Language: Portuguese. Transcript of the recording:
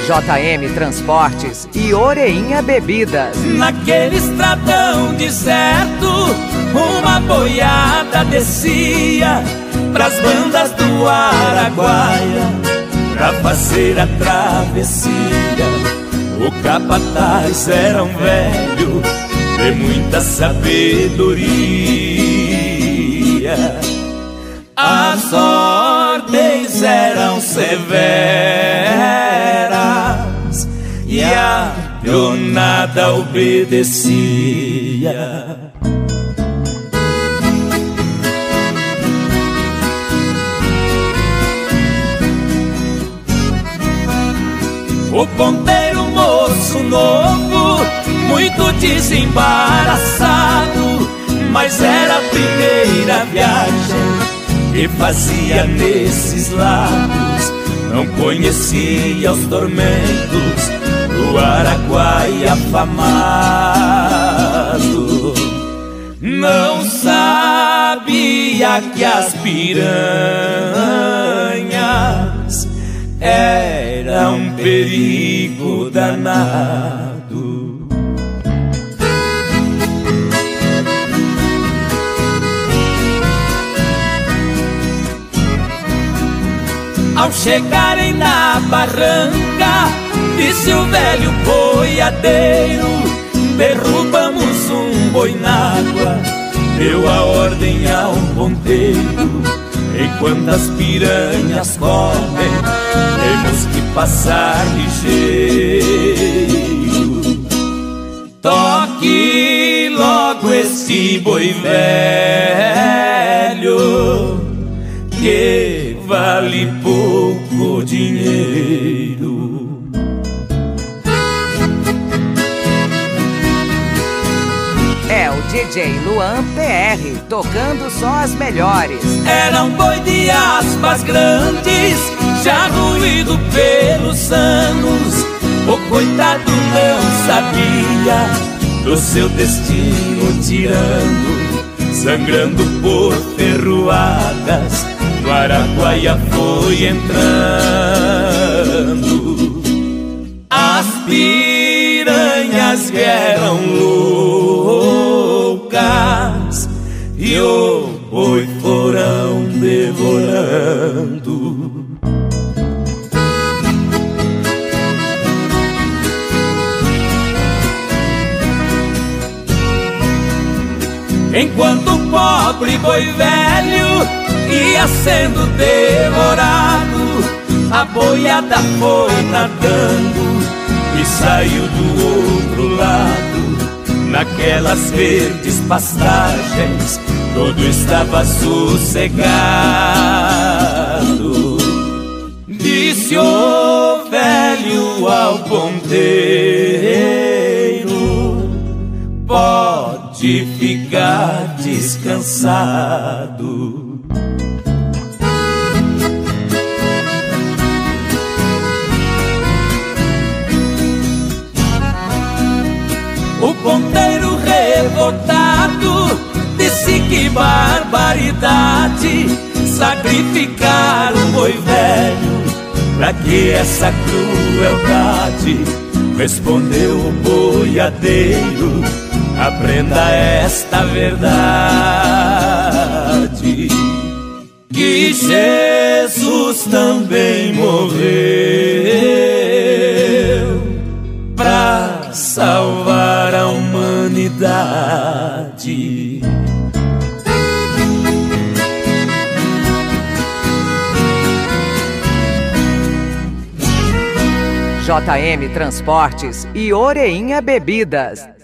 JM Transportes e Oreinha Bebidas. Naquele estradão deserto, uma boiada descia pras bandas do Araguaia pra fazer a travessia. O capataz era um velho de muita sabedoria. As ordens eram severas e a pionada obedecia. O ponteiro moço novo, muito desembaraçado, mas era a primeira viagem que fazia nesses lados. Não conhecia os tormentos do Araguaia afamado. Não sabia que as piranhas era um perigo danado. Ao chegarem na barranca, disse o velho boiadeiro: derrubamos um boi na água. Deu a ordem ao ponteiro: enquanto as piranhas comem, temos que passar ligeiro. Toque logo esse boi velho, que vale pouco dinheiro. É o DJ Luan PR, tocando só as melhores. Era um boi de aspas grandes, já ruído pelos anos. O coitado não sabia do seu destino tirano, sangrando por ferroadas, no Araguaia foi entrando. As piranhas vieram loucas e o boi foram devorando. Enquanto o pobre boi velho ia sendo devorado, a boiada foi nadando e saiu do outro lado. Naquelas verdes pastagens tudo estava sossegado. Disse o velho ao ponteiro: pode ficar descansado. O ponteiro revoltado disse: que barbaridade, sacrificar um boi velho, pra que essa crueldade? Respondeu o boiadeiro: aprenda esta verdade, que Jesus também morreu pra salvar a humanidade. JM Transportes e Oreinha Bebidas.